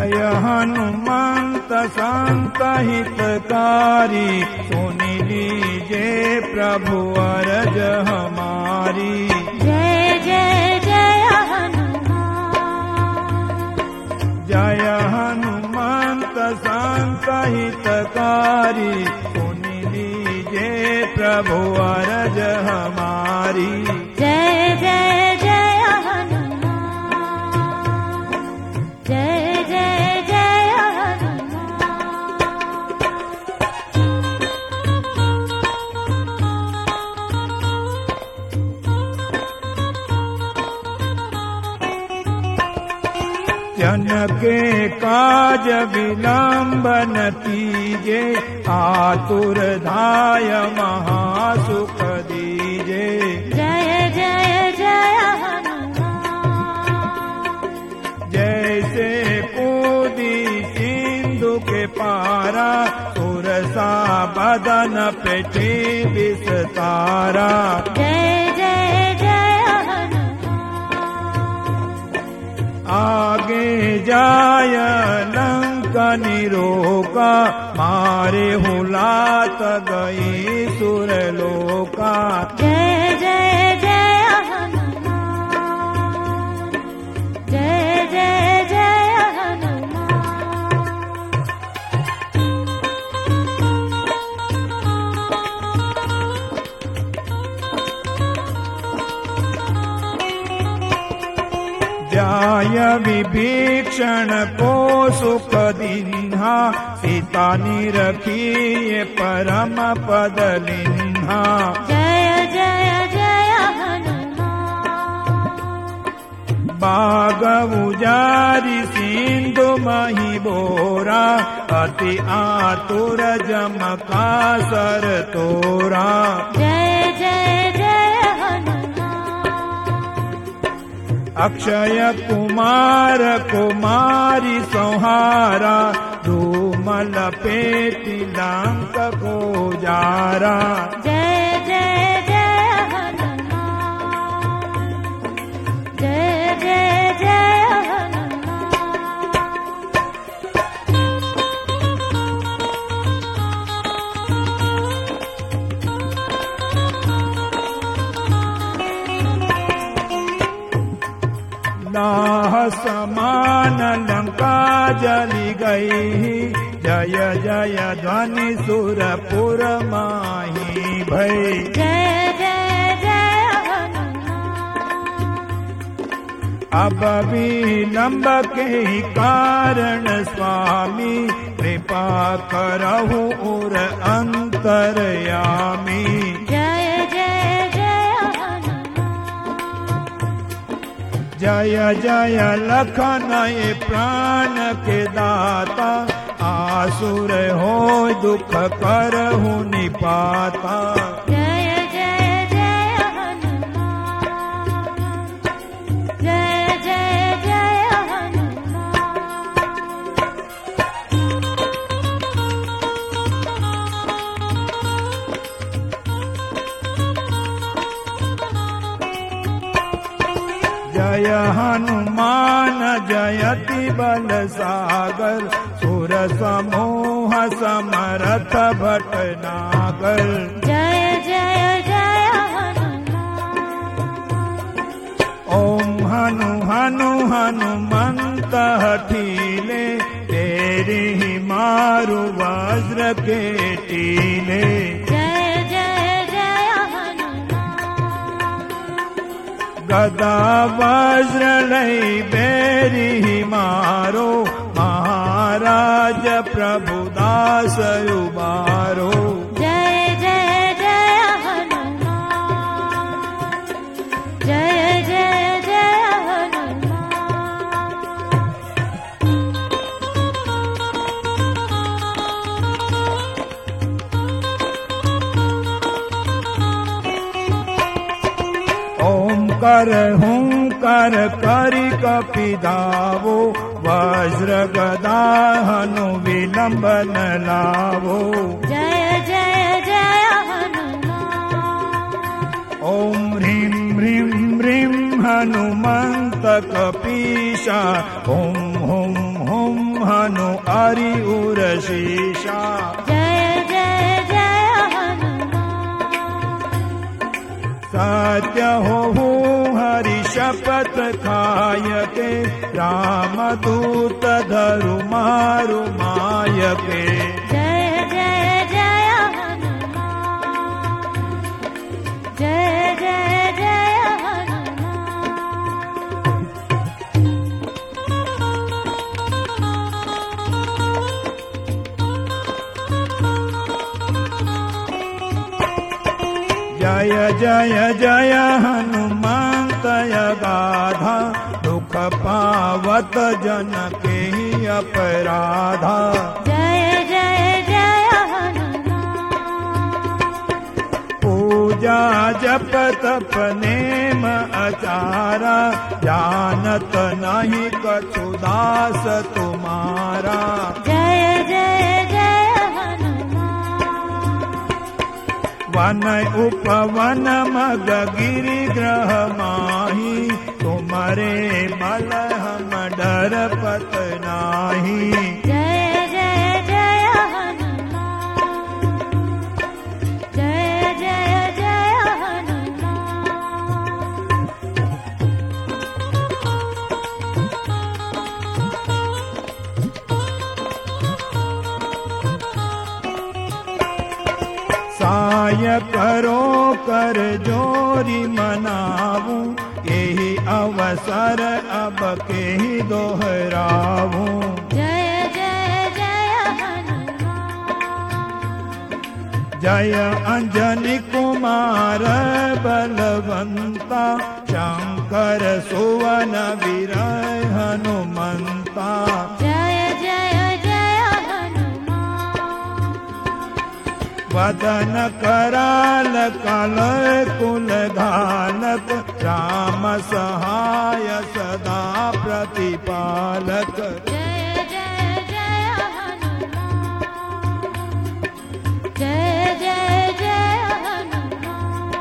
जय हनुमंत संत हितकारी, सुनि लीजे प्रभु अरज हमारी। जय जय जय हनुमान। जय हनुमंत संत हितकारी, सुनि लीजे प्रभु अरज हमारी। जय जय जय हनुमान। जय जय जय जन के काज विलंब न कीजे, आतुर धाय महासुख दीजे। जय जय जय हनुमान। जैसे कूदी सिंधु के पारा, सुरसा बदन पेठी विस्तारा। जय जय जय आगे जाय लंका निरोका, मारे हुलात गई सुरलोका। जय जय जय हनुमान। जय जय जय जाय विभीषण को सुख दीन्हा, सीता निरखिए परम पद लिन्हा। जय जय जय हनुमान। बाग उजारी सिंधु मही बोरा, अति आतुर जमका सर तोरा। जय जय जय अक्षय कुमार कुमारी संहारा, धूमल पेटी लंक को जारा। जय जय जय हनुमान। जय जय जय नाह समान लंका जली गई, जय जय ध्वनि सुरपुर माही भई। जय जय जय हनुमान। अब विलंब के कारण स्वामी, कृपा करहु उर अंतरयामी। जय जय जय जय जय लखन प्राण के दाता, आसुर हो दुख करहु निपाता। जय जय जय हनुमान। जय जय जय जय हनुमान जयति बल सागर, सुर समूह समरथ भटनागर। जय जय जय हनुमान। ओम हनु हनु हनुमंत हठीले, तेरी ही मारु वज्र के टीले। जय जय जय हनुमान। गदा वज्र लई बेरी मारो, महाराज प्रभुदास उबारो। जय जय जय हनुमान। जय जय जय कर हुंकर करि कपि धावो, वज्र गदा हनु विलंब न लावो। जय जय जय हनुमान। ओम ह्रीं ह्रीं ह्रीं हनुमंत कपीशा, हुं हुं हुम हनु अरि उर शीशा। जय जय जय हनुमान। सत्य हो हरि शपथ खाय के, रामदूत धरु मारु माय के। जय जय जय हनुमान। जय जय जय हनुमान। जय जय जय हनुमंत अगाधा, दुख पावत जन के ही अपराधा। जय जय जय हनुमान। पूजा जप तप नेम आचारा, जानत नहीं कछु दास तुम्हारा। जय जय जय हनुमान। वन उपवन मग गिरि ग्रह माही, तुम्हारे बल हम डर पत नाही। जय जय जय हनुमान। जय जय जय हनुमान। साय करो कर जोरी मनाऊं, यही अवसर अब के ही दोहराऊं। जय जय जय हनुमान। जय अंजनी कुमार बलवंता, शंकर सुवन विरय हनुमंता। जय जय जय हनुमान। वदन कराल काल कुल धालक, राम सहाय सदा प्रतिपालक। जय जय जय हनुमान। जय जय जय हनुमान।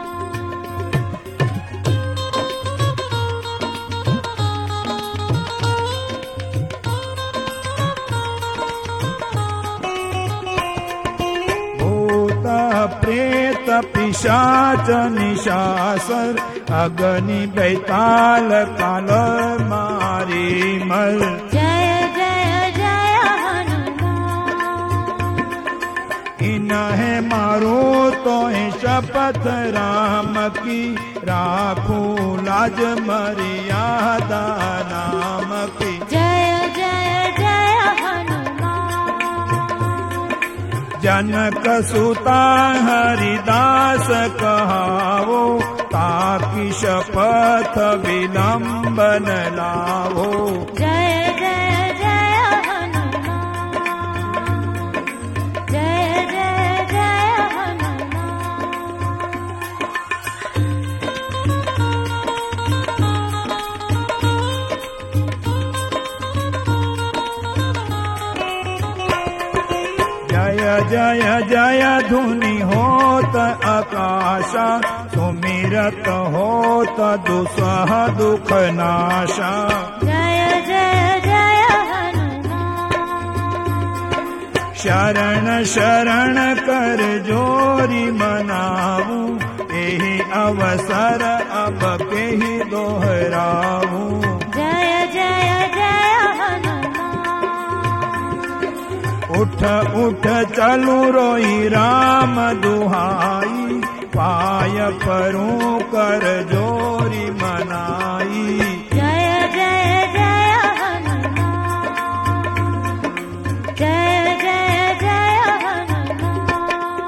भूत प्रेत पिशाच निशासर, अग्नि बैताल काल मारी मल। जय जय जय हनुमान। इन्हें मारो तो शपथ राम की, राखू लाज मर्यादा नाम की। जय जय जय हनुमान। जनक सुता हरिदास कहावो, ताकि शपथ विलंबन लावो। जय जय जय हनुमान। जय जय जय हनुमान। जय जय जय धुनि होत आकाशा, सुमिरत होत दुसह दुख नाशा। जय जय जय हनुमान। शरण शरण कर जोरी मनाऊं, यही अवसर अब के ही दोहराऊं। जय जय जय हनुमान। उठ उठ चलू रोई राम दुहाई, पाय परूं कर जोरी मनाई। जय जय जय हनुमान। जय जय जय हनुमान।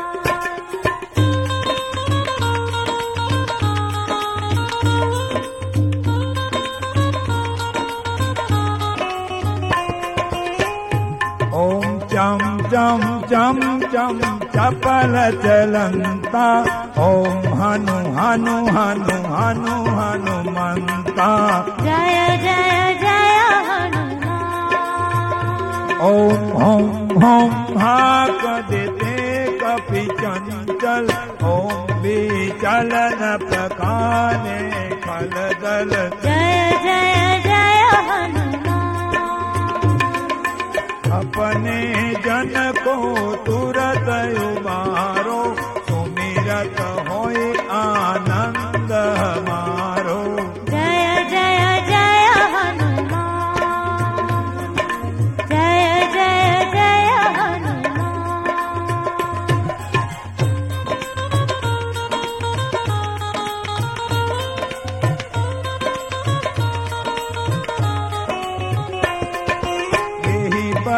ओम चम चम चम चम चपल चलंता, ओम हनु हनु हनु हनु हनुमंता। जय जय जय हनुमान। ओम होम होम हाक देते कपि चंचल, ओम विचलन प्रकाने खल दल। जय जय जय हनुमान।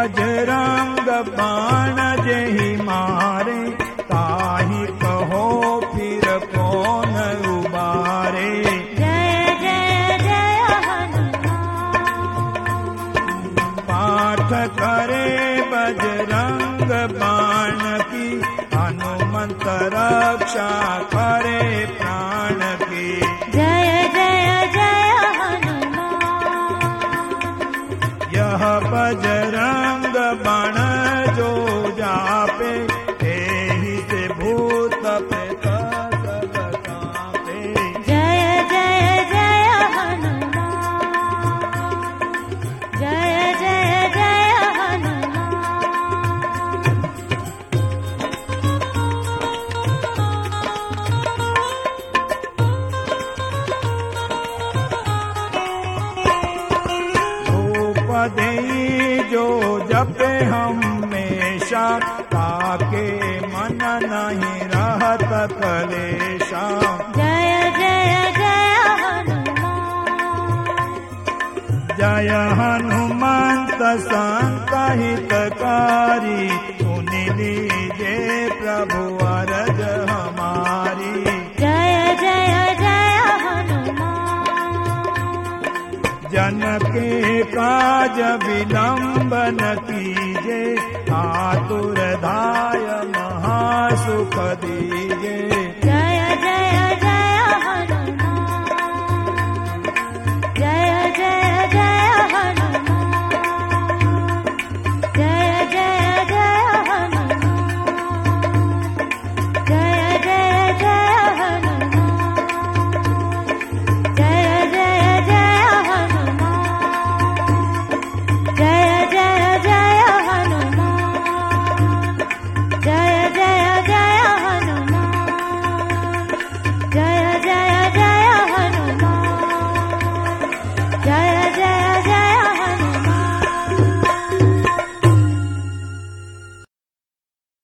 बजरंग बाण जेहि मारे, ताहि कहो फिर कौन उबारे। जय जय जय हनुमान। पाठ करे बजरंग बाण की, हनुमंत रक्षा करे प्राण की। जय जय जय हनुमान। यह बजरंग बाण जो जापे, तेहि से भूत प्रेत सब कांपे। जय जय जय हनुमान। जय जय जय हनुमान। धूप देई जो जपे हमेशा, ताके मन नहीं रहत कलेशा। जय जय जय हनुमान। जय हनुमंत संत हितकारी, सुनि लीजे प्रभु अरज हमारी। जय जय जय हनुमान। जन के काज विलंब न कीजे, आतुर धाय महासुख दीजे।